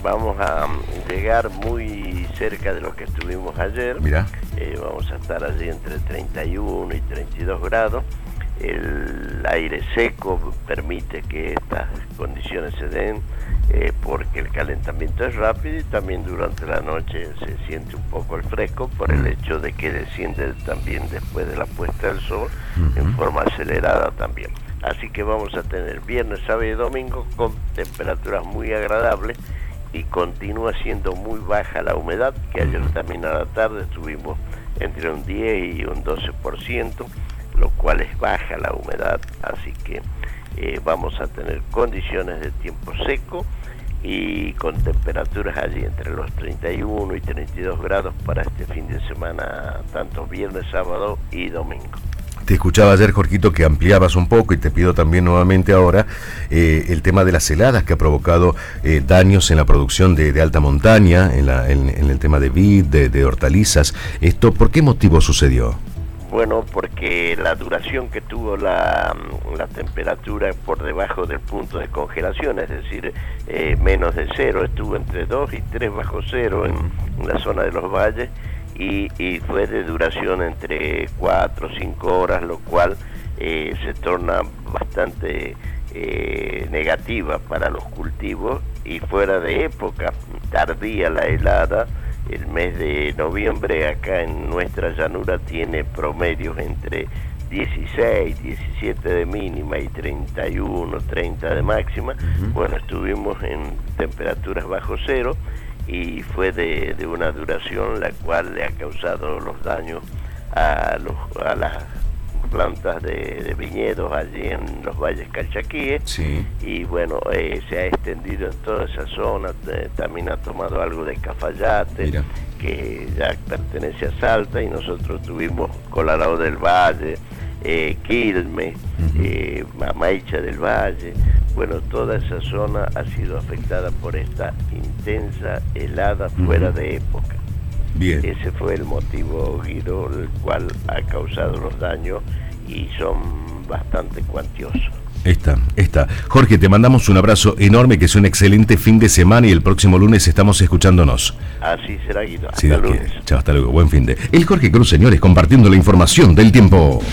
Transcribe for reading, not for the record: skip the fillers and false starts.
vamos a llegar muy cerca de lo que estuvimos ayer. Mirá. Vamos a estar allí entre 31 y 32 grados. El aire seco permite que estas condiciones se den porque el calentamiento es rápido y también durante la noche se siente un poco el fresco por el hecho de que desciende también después de la puesta del sol en forma acelerada también. Así que vamos a tener viernes, sábado y domingo con temperaturas muy agradables y continúa siendo muy baja la humedad, que ayer también a la tarde estuvimos entre un 10 y un 12%, lo cual es baja la humedad, así que vamos a tener condiciones de tiempo seco y con temperaturas allí entre los 31 y 32 grados para este fin de semana, tanto viernes, sábado y domingo. Te escuchaba ayer, Jorgito, que ampliabas un poco y te pido también nuevamente ahora el tema de las heladas que ha provocado daños en la producción de alta montaña, en el tema de vid, de hortalizas. ¿Esto por qué motivo sucedió? Bueno, porque la duración que tuvo la temperatura por debajo del punto de congelación, es decir, menos de cero, estuvo entre 2 y 3 bajo cero en la zona de los valles, y fue de duración entre 4 o 5 horas, lo cual se torna bastante negativa para los cultivos y fuera de época, tardía la helada. El mes de noviembre acá en nuestra llanura tiene promedios entre 16, 17 de mínima y 31, 30 de máxima. Bueno, estuvimos en temperaturas bajo cero y fue de una duración la cual le ha causado los daños a las plantas de viñedos allí en los valles calchaquíes. Sí. Y bueno, se ha extendido en toda esa zona, también ha tomado algo de Cafayate. Mira. Que ya pertenece a Salta, y nosotros tuvimos Colorado del Valle, Quilmes, Mamaicha del Valle. Bueno, toda esa zona ha sido afectada por esta intensa helada fuera de época. Bien. Ese fue el motivo, Guido, el cual ha causado los daños y son bastante cuantiosos. Está. Jorge, te mandamos un abrazo enorme, que sea un excelente fin de semana y el próximo lunes estamos escuchándonos. Así será, Guido. Hasta lunes. Chao, hasta luego. Buen fin de. El Jorge Cruz, señores, compartiendo la información del tiempo.